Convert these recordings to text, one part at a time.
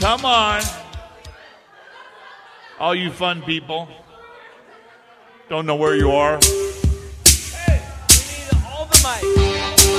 Come on. All you fun people. Don't know where you are. Hey, we need all the mic.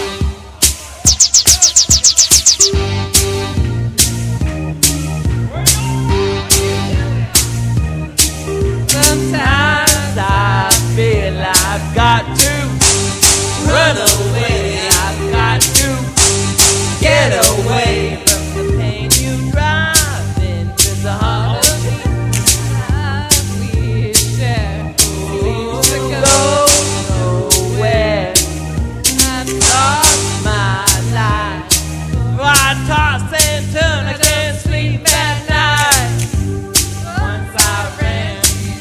Sometimes I feel I've got to run away. I've got to get away from the pain you drive into the heart of me. I wish there seems to go nowhere. I've lost my life. I toss and turn, I can't sleep at night. Once I ran.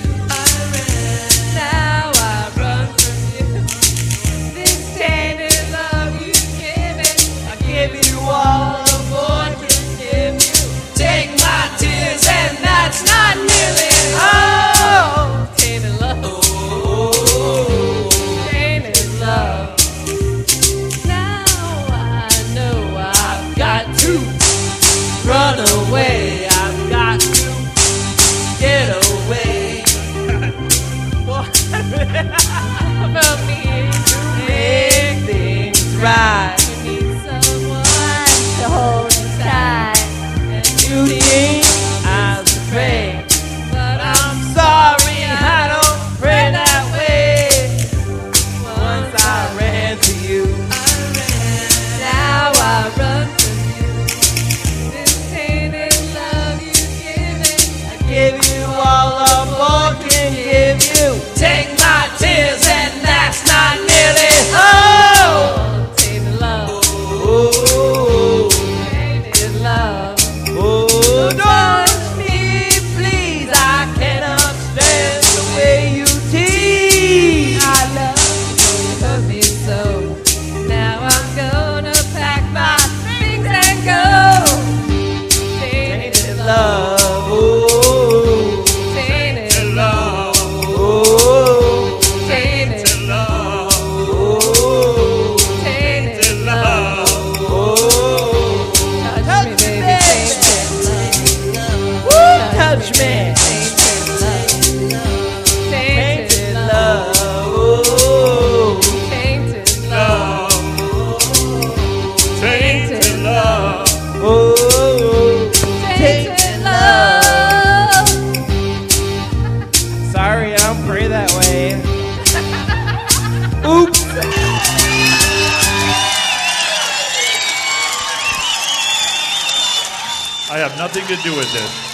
Now I run from you. This tainted love you give it, I give you all the more to give you. Take my tears and that's not nearly all. Tainted love, tainted love. Now I know I've got to run away. I've got to get away. About me to make things right. You need someone to hold you tight, and you think I was afraid, but I'm sorry I don't pray that way. Once I ran to you, now I run from you. This tainted love you give it, I give you all the more can give you. Take my tears and that's not nearly all. Tainted love, tainted love. Oh, touch me, please. I cannot stand the way you tease. I love you hurt me so. Now I'm gonna pack my things and go. Tainted love. Tainted love. Tainted love. Tainted love. Touch me, baby. Woo, touch me. Tainted love. Tainted love. Tainted love. Tainted love. Sorry, I don't pray that way. Oops. I have nothing to do with this.